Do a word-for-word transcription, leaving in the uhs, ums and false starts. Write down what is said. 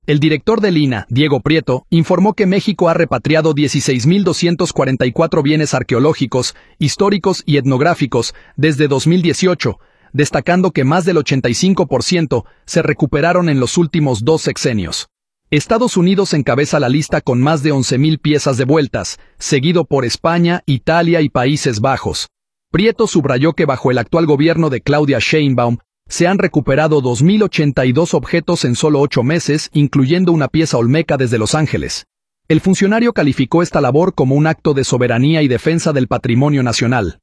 El director del I N A, Diego Prieto, informó que México ha repatriado dieciséis mil doscientos cuarenta y cuatro bienes arqueológicos, históricos y etnográficos desde dos mil dieciocho, destacando que más del ochenta y cinco por ciento se recuperaron en los últimos dos sexenios. Estados Unidos encabeza la lista con más de once mil piezas devueltas, seguido por España, Italia y Países Bajos. Prieto subrayó que bajo el actual gobierno de Claudia Sheinbaum, se han recuperado dos mil ochenta y dos objetos en solo ocho meses, incluyendo una pieza olmeca desde Los Ángeles. El funcionario calificó esta labor como un acto de soberanía y defensa del patrimonio nacional.